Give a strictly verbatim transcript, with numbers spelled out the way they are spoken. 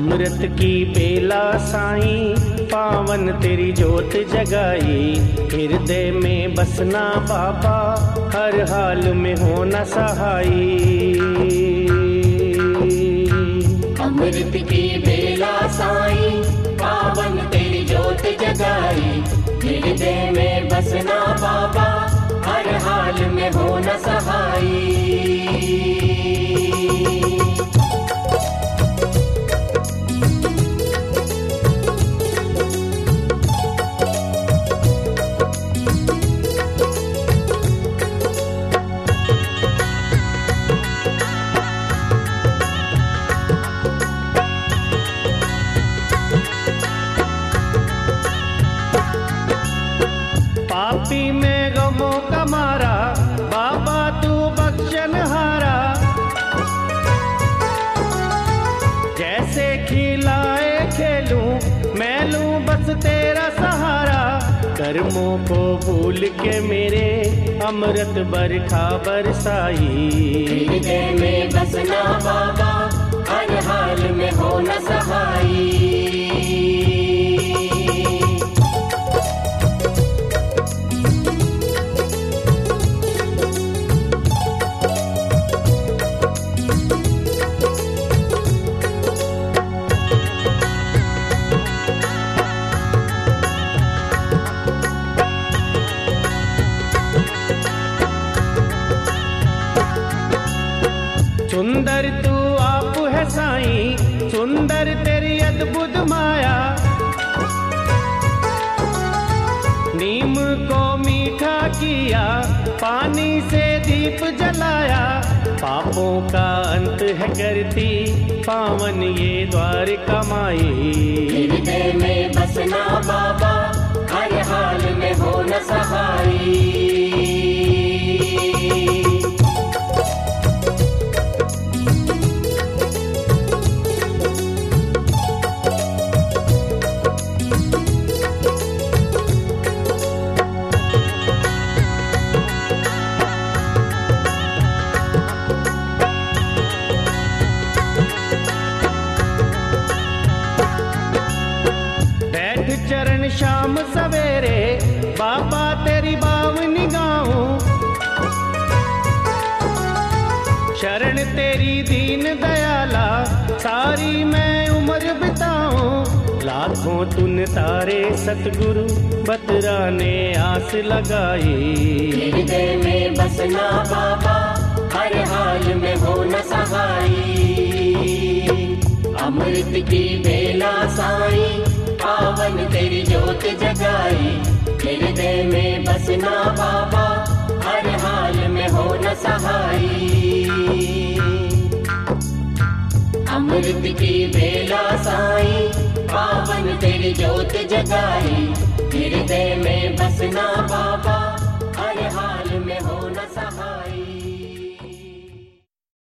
अमृत की बेला साईं पावन तेरी जोत जगाई, हृदय में बसना बाबा हर हाल में होना सहाई। अमृत की बेला साईं पावन तेरी जोत जगाई, हृदय में बसना बाबा हर हाल में होना सहाई। पापी में गमों का मारा बाबा तू बख्शनहारा, जैसे खिलाए खेलूं मैं लूं बस तेरा सहारा। कर्मों को भूल के मेरे अमृत बरखा बरसाई, हृदय में बसना बाबा हर हाल में होना सहाई। सुंदर तू आप है साईं, सुंदर तेरी अद्भुत माया, नीम को मीठा किया पानी से दीप जलाया। पापों का अंत है करती पावन ये द्वार कमाई, हृदय में बसना बाबा हर हाल में होना सहाई। चरण शाम सवेरे बाबा तेरी बावनी गाऊं, शरण तेरी दीन दयाला सारी मैं उम्र बिताऊं। लाखों तुन तारे सतगुरु बतराने आस लगाई, हृदय में बसना बाबा हर हाल में होना सहाई। अमृत की बेला साईं पावन तेरी जोत जगाई, हृदय में बसना बाबा हर हाल में होना सहाई। अमृत की बेला साईं पावन तेरी जोत जगाई, हृदय में बसना बाबा